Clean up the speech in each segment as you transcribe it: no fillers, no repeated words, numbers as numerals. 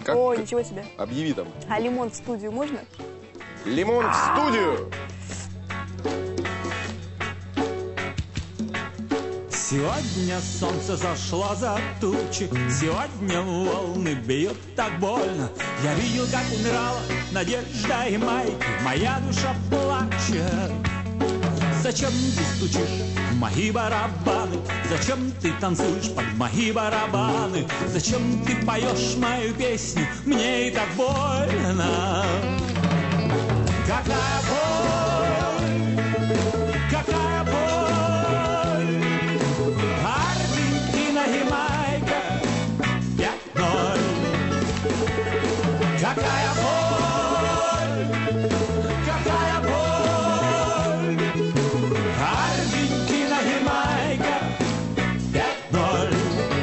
О, ничего себе. Объяви там. А лимон в студию можно? Лимон в студию! Сегодня солнце зашло за тучи, сегодня волны бьют так больно. Я видел, как умирала надежда и майки, моя душа плачет. Зачем ты стучишь в мои барабаны? Зачем ты танцуешь под мои барабаны? Зачем ты поешь мою песню? Мне и так больно. Какая боль, какая боль. Аргентина, Ямайка, 5-0. Какая боль, какая боль. Аргентина, Ямайка, 5-0.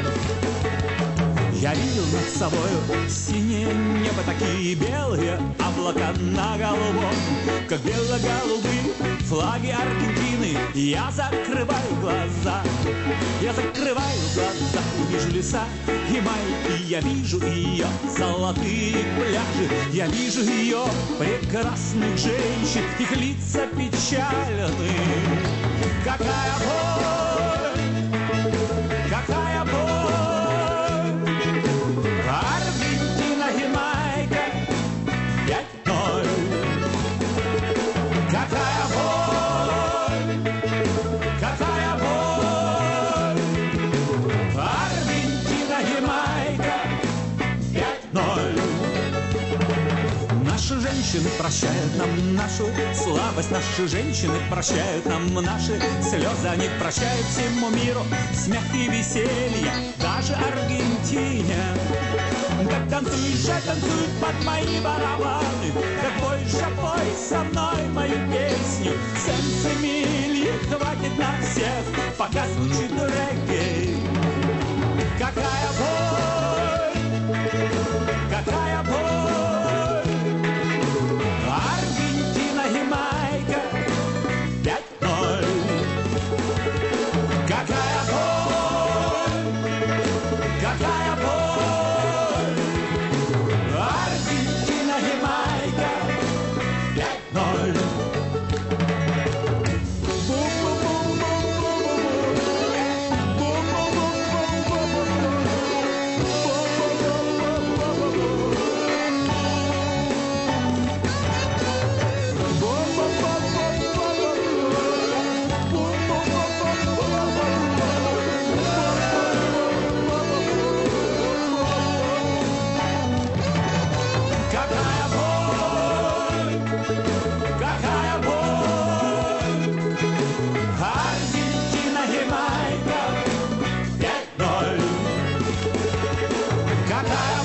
Я видел над собою синее небо, такие белые облака на голубом, как бело-голубые флаги Аргентины. Я закрываю глаза, я закрываю глаза, и вижу леса Ямайки, я вижу ее золотые пляжи, я вижу ее прекрасных женщин, их лица печальны. Какая боль, какая боль. Аргентина, Ямайка, 5-0. Какая боль, какая боль. Аргентина, Ямайка, 5-0. Наши женщины прощают нам нашу слабость, наши женщины прощают нам наши слезы, они прощают всему миру смех и веселье, даже Аргентине. Так танцуй же, танцуй под мои барабаны, так пой же, пой со мной мою песню. Сенсимильи хватит на всех, пока звучит регги. Какая боль, какая боль. Аргентина, Ямайка, 5-0. Какая боль, какая боль. Аргентина, Ямайка, 5-0. Какая боль, какая боль. Аргентина, Ямайка, 5-0. Какая